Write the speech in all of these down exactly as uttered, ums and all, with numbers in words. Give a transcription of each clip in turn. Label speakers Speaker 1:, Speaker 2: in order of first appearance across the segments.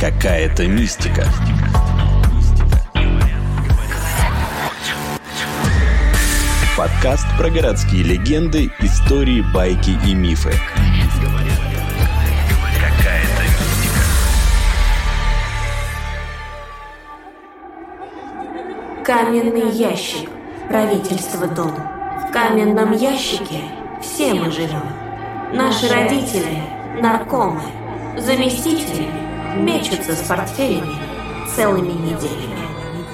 Speaker 1: Какая-то мистика. Подкаст про городские легенды, истории, байки и мифы. Какая-то мистика.
Speaker 2: Каменный ящик. Правительство Дон. В каменном ящике все мы живем. Наши родители – наркомы. Заместители мечутся с портфелями целыми неделями.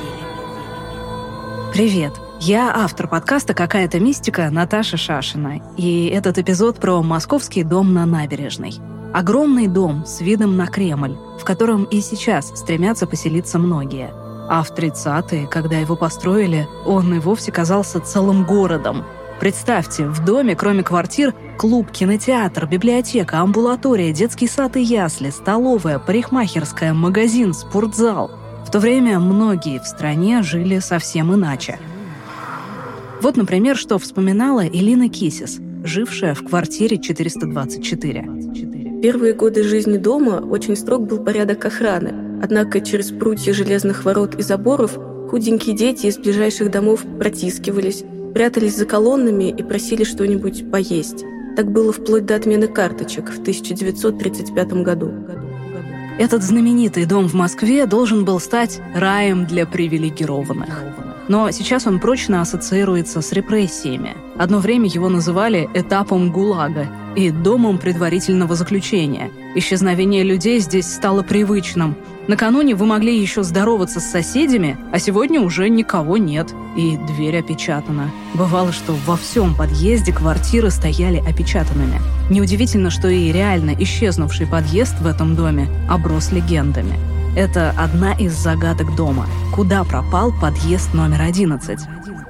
Speaker 3: Привет! Я автор подкаста «Какая-то мистика» Наташа Шашина. И этот эпизод про московский дом на Набережной. Огромный дом с видом на Кремль, в котором и сейчас стремятся поселиться многие. А в тридцатые, когда его построили, он и вовсе казался целым городом. Представьте, в доме, кроме квартир, клуб, кинотеатр, библиотека, амбулатория, детский сад и ясли, столовая, парикмахерская, магазин, спортзал. В то время многие в стране жили совсем иначе. Вот, например, что вспоминала Элина Кисис, жившая в квартире четыреста двадцать четыре.
Speaker 4: Первые годы жизни дома очень строг был порядок охраны. Однако через прутья железных ворот и заборов худенькие дети из ближайших домов протискивались, прятались за колоннами и просили что-нибудь поесть. Так было вплоть до отмены карточек в тысяча девятьсот тридцать пятом году.
Speaker 3: Этот знаменитый дом в Москве должен был стать раем для привилегированных. Но сейчас он прочно ассоциируется с репрессиями. Одно время его называли этапом ГУЛАГа и домом предварительного заключения. Исчезновение людей здесь стало привычным. Накануне вы могли еще здороваться с соседями, а сегодня уже никого нет, и дверь опечатана. Бывало, что во всем подъезде квартиры стояли опечатанными. Неудивительно, что и реально исчезнувший подъезд в этом доме оброс легендами. Это одна из загадок дома. Куда пропал подъезд номер одиннадцать?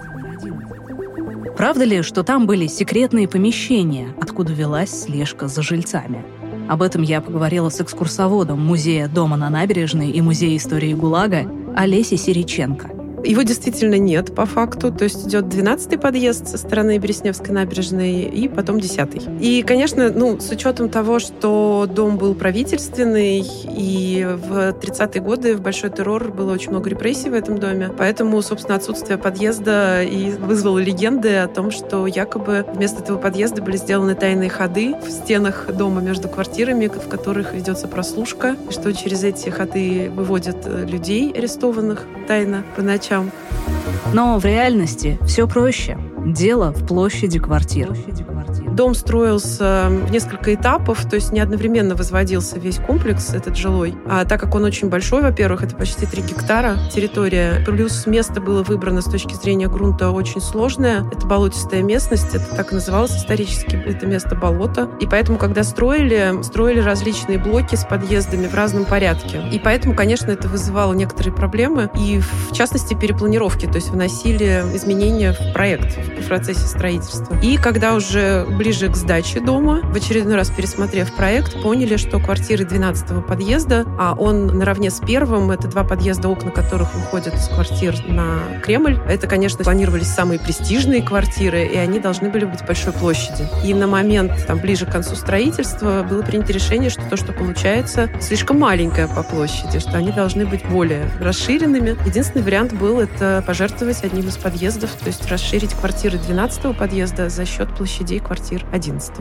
Speaker 3: Правда ли, что там были секретные помещения, откуда велась слежка за жильцами? Об этом я поговорила с экскурсоводом Музея дома на Набережной и Музея истории ГУЛАГа Олесей Сириченко.
Speaker 5: Его действительно нет по факту, то есть идет двенадцатый подъезд со стороны Бересневской набережной и потом десятый. И, конечно, ну, с учетом того, что дом был правительственный, и в тридцатые годы в большой террор было очень много репрессий в этом доме, поэтому, собственно, отсутствие подъезда и вызвало легенды о том, что якобы вместо этого подъезда были сделаны тайные ходы в стенах дома между квартирами, в которых ведется прослушка, и что через эти ходы выводят людей, арестованных тайно по ночам.
Speaker 3: Но в реальности все проще. Дело в площади квартир.
Speaker 5: Дом строился в несколько этапов, то есть не одновременно возводился весь комплекс этот жилой. А так как он очень большой, во-первых, это почти три гектара территория, плюс место было выбрано с точки зрения грунта очень сложное. Это болотистая местность, это так и называлось исторически, это место болото. И поэтому, когда строили, строили различные блоки с подъездами в разном порядке. И поэтому, конечно, это вызывало некоторые проблемы, и в частности перепланировки, то есть вносили изменения в проект в процессе строительства. И когда уже ближе к сдаче дома, в очередной раз пересмотрев проект, поняли, что квартиры двенадцатого подъезда, а он наравне с первым, это два подъезда, окна которых выходят из квартир на Кремль. Это, конечно, планировались самые престижные квартиры, и они должны были быть большой площади. И на момент, там, ближе к концу строительства, было принято решение, что то, что получается, слишком маленькое по площади, что они должны быть более расширенными. Единственный вариант был это пожертвовать одним из подъездов, то есть расширить квартиры двенадцатого подъезда за счет площадей квартир одиннадцатого.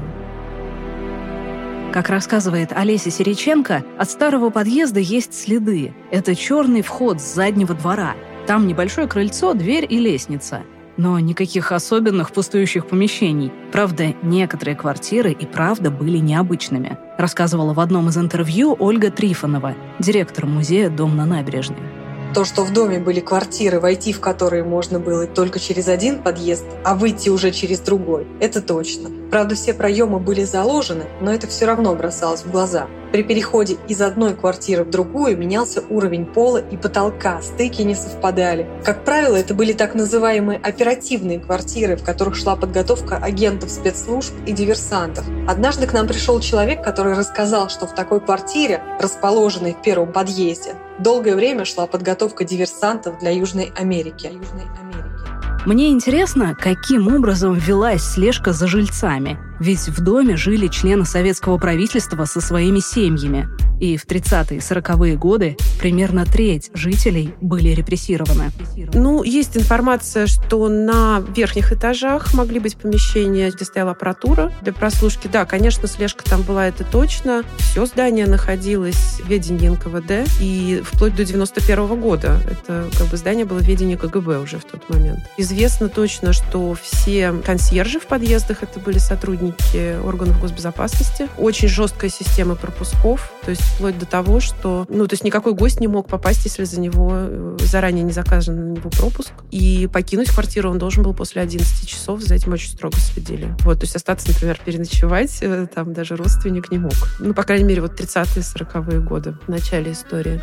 Speaker 3: Как рассказывает Олеся Сириченко, от старого подъезда есть следы. Это черный вход с заднего двора. Там небольшое крыльцо, дверь и лестница. Но никаких особенных пустующих помещений. Правда, некоторые квартиры и правда были необычными, рассказывала в одном из интервью Ольга Трифонова, директор музея «Дом на Набережной».
Speaker 6: То, что в доме были квартиры, войти в которые можно было только через один подъезд, а выйти уже через другой, это точно. Правда, все проемы были заложены, но это все равно бросалось в глаза. При переходе из одной квартиры в другую менялся уровень пола и потолка, стыки не совпадали. Как правило, это были так называемые оперативные квартиры, в которых шла подготовка агентов спецслужб и диверсантов. Однажды к нам пришел человек, который рассказал, что в такой квартире, расположенной в первом подъезде, долгое время шла подготовка диверсантов для Южной Америки.
Speaker 3: Мне интересно, каким образом велась слежка за жильцами. Ведь в доме жили члены советского правительства со своими семьями. и в тридцатые и сороковые годы примерно треть жителей были репрессированы.
Speaker 5: Ну, есть информация, что на верхних этажах могли быть помещения, где стояла аппаратура для прослушки. Да, конечно, слежка там была, это точно. Все здание находилось в ведении эн ка вэ дэ, и вплоть до девяносто первого года это как бы здание было в ведении ка гэ бэ уже в тот момент. Известно точно, что все консьержи в подъездах это были сотрудники органов госбезопасности. Очень жесткая система пропусков, то есть вплоть до того, что ну, то есть никакой гость не мог попасть, если за него заранее не заказан на него пропуск. И покинуть квартиру он должен был после одиннадцати часов, за этим очень строго следили. Вот, то есть остаться, например, переночевать, там даже родственник не мог. Ну, по крайней мере, вот тридцатые и сороковые годы, в начале истории.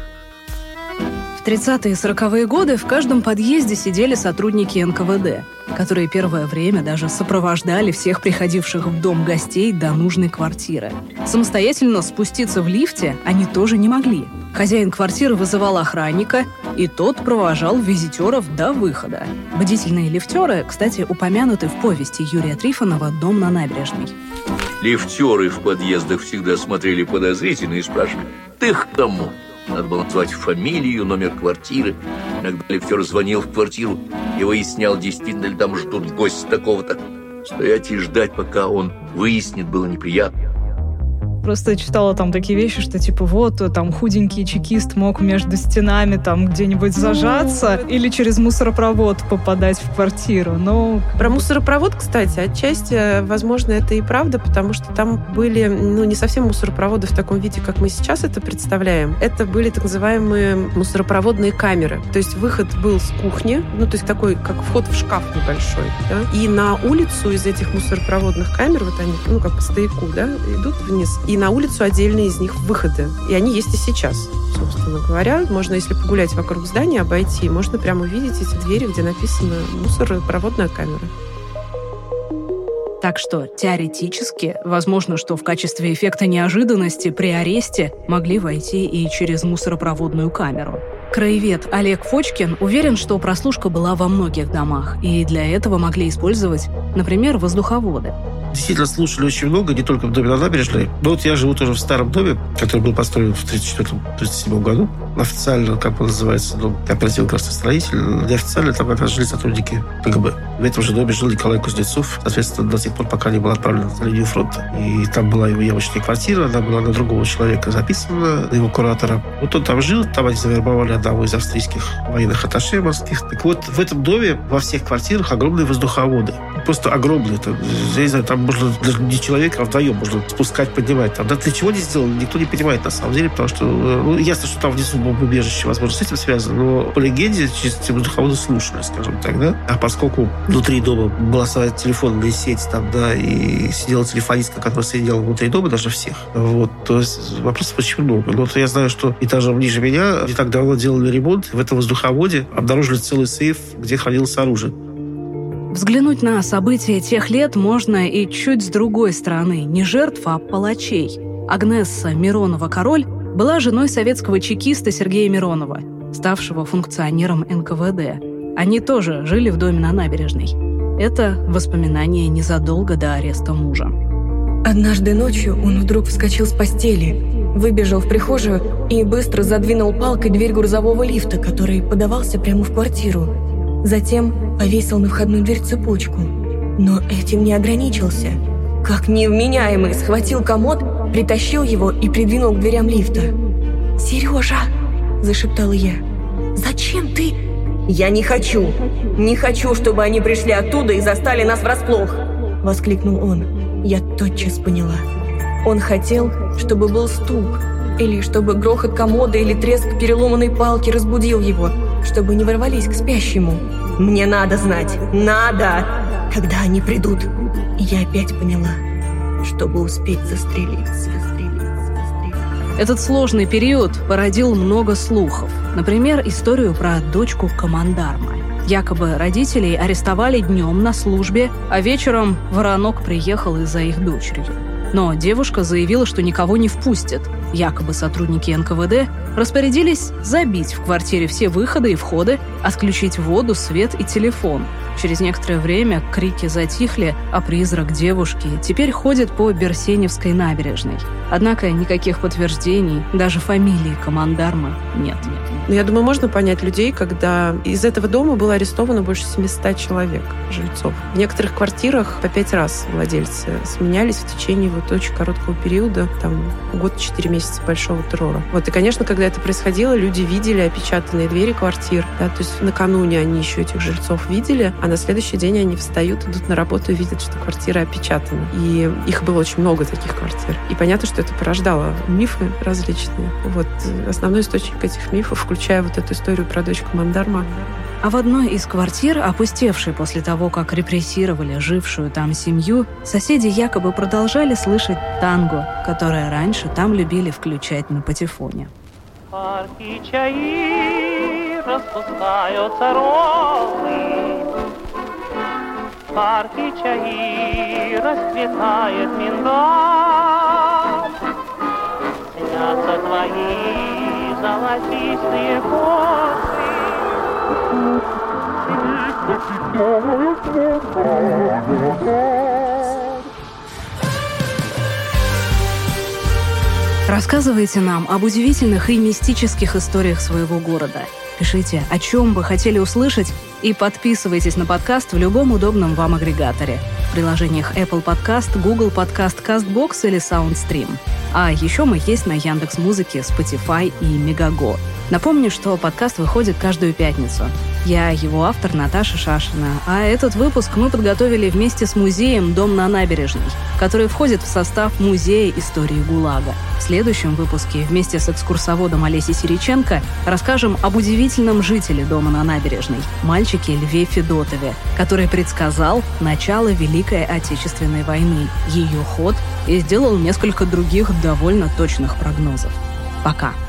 Speaker 3: В тридцатые и сороковые годы в каждом подъезде сидели сотрудники эн ка вэ дэ, которые первое время даже сопровождали всех приходивших в дом гостей до нужной квартиры. Самостоятельно спуститься в лифте они тоже не могли. Хозяин квартиры вызывал охранника, и тот провожал визитеров до выхода. Бдительные лифтеры, кстати, упомянуты в повести Юрия Трифонова «Дом на набережной».
Speaker 7: Лифтеры в подъездах всегда смотрели подозрительно и спрашивали: «Ты к кому?» Надо было назвать фамилию, номер квартиры. Иногда лифтер звонил в квартиру и выяснял, действительно ли там ждут гостя такого-то. Стоять и ждать, пока он выяснит, было неприятно.
Speaker 8: Просто читала там такие вещи, что типа вот там худенький чекист мог между стенами там где-нибудь зажаться или через мусоропровод попадать в квартиру. Но
Speaker 5: про мусоропровод, кстати, отчасти, возможно, это и правда, потому что там были, ну, не совсем мусоропроводы в таком виде, как мы сейчас это представляем. Это были так называемые мусоропроводные камеры. То есть выход был с кухни, ну, то есть такой, как вход в шкаф небольшой, да? И на улицу из этих мусоропроводных камер, вот они, ну, как по стояку, да, идут вниз. И на улицу отдельные из них выходы. И они есть и сейчас, собственно говоря. Можно, если погулять вокруг здания, обойти, можно прямо увидеть эти двери, где написано «мусоропроводная камера».
Speaker 3: Так что теоретически возможно, что в качестве эффекта неожиданности при аресте могли войти и через мусоропроводную камеру. Краевед Олег Фочкин уверен, что прослушка была во многих домах, и для этого могли использовать, например, воздуховоды.
Speaker 9: Действительно, слушали очень много, не только в доме на набережной. Но вот я живу тоже в старом доме, который был построен в тридцать четвёртом — тридцать седьмом году. Официально, как он называется, дом кооперативный градостроитель. Неофициально там как раз жили сотрудники ка гэ бэ. В этом же доме жил Николай Кузнецов, соответственно, до тех пор, пока не был отправлен на линию фронта. И там была его явочная квартира, она была на другого человека записана, на его куратора. Вот он там жил, там они завербовали одного из австрийских военных атташе морских. Так вот, в этом доме во всех квартирах огромные воздуховоды. Просто огромные. Там, я не знаю, там можно даже не человека, а вдвоем можно спускать, поднимать. Там, да, для чего не сделали, никто не понимает на самом деле, потому что, ну, ясно, что там внизу бомбоубежище, возможно, с этим связано, но по легенде через эти воздуховоды слушали, скажем так, да. А поскольку внутри дома была своя телефонная сеть, там, да, и сидела телефонистка, которая соединяла внутри дома даже всех, вот, то есть вопросов очень много. Но вот я знаю, что этажом ниже меня не так давно делали ремонт, в этом воздуховоде обнаружили целый сейф, где хранилось оружие.
Speaker 3: Взглянуть на события тех лет можно и чуть с другой стороны, не жертв, а палачей. Агнесса Миронова-Король была женой советского чекиста Сергея Миронова, ставшего функционером эн ка вэ дэ. Они тоже жили в доме на набережной. Это воспоминания незадолго до ареста мужа.
Speaker 4: Однажды ночью он вдруг вскочил с постели, выбежал в прихожую и быстро задвинул палкой дверь грузового лифта, который подавался прямо в квартиру. Затем повесил на входную дверь цепочку. Но этим не ограничился. Как невменяемый, схватил комод, притащил его и придвинул к дверям лифта. «Сережа!» – зашептала я. «Зачем ты?» «Я не хочу! Не хочу, чтобы они пришли оттуда и застали нас врасплох!» – воскликнул он. Я тотчас поняла. Он хотел, чтобы был стук, или чтобы грохот комода или треск переломанной палки разбудил его, чтобы не ворвались к спящему. «Мне надо знать! Надо! Когда они придут!» И я опять поняла, чтобы успеть застрелиться.
Speaker 3: Этот сложный период породил много слухов. Например, историю про дочку командарма. Якобы родителей арестовали днем на службе, а вечером воронок приехал из-за их дочерью. Но девушка заявила, что никого не впустят. Якобы сотрудники эн ка вэ дэ распорядились забить в квартире все выходы и входы, отключить воду, свет и телефон. Через некоторое время крики затихли, а призрак девушки теперь ходит по Берсеневской набережной. Однако никаких подтверждений, даже фамилии командарма нет.
Speaker 5: Но я думаю, можно понять людей, когда из этого дома было арестовано больше семисот человек, жильцов. В некоторых квартирах по пять раз владельцы сменялись в течение вот очень короткого периода, там год-четыре месяца большого террора. Вот, и, конечно, когда это происходило, люди видели опечатанные двери квартир, да, то есть накануне они еще этих жильцов видели, а на следующий день они встают, идут на работу и видят, что квартира опечатана. И их было очень много таких квартир. И понятно, что это порождало мифы различные. Вот основной источник этих мифов, включая вот эту историю про дочь командарма.
Speaker 3: А в одной из квартир, опустевшей после того, как репрессировали жившую там семью, соседи якобы продолжали слышать танго, которое раньше там любили включать на патефоне.
Speaker 10: Парки чаи, распускаются розы, парки чаи, расцветает миндаль, снятся твои золотистые косы.
Speaker 3: Рассказывайте нам об удивительных и мистических историях своего города. Пишите, о чем бы хотели услышать, и подписывайтесь на подкаст в любом удобном вам агрегаторе. В приложениях Apple Podcast, Google Podcast, CastBox или SoundStream. А еще мы есть на Яндекс.Музыке, Spotify и Мегаго. Напомню, что подкаст выходит каждую пятницу. Я его автор Наташа Шашина, а этот выпуск мы подготовили вместе с музеем «Дом на набережной», который входит в состав Музея истории ГУЛАГа. В следующем выпуске вместе с экскурсоводом Олесей Сириченко расскажем об удивительном жителе Дома на набережной, мальчике Льве Федотове, который предсказал начало Великой Отечественной войны, ее ход и сделал несколько других довольно точных прогнозов. Пока!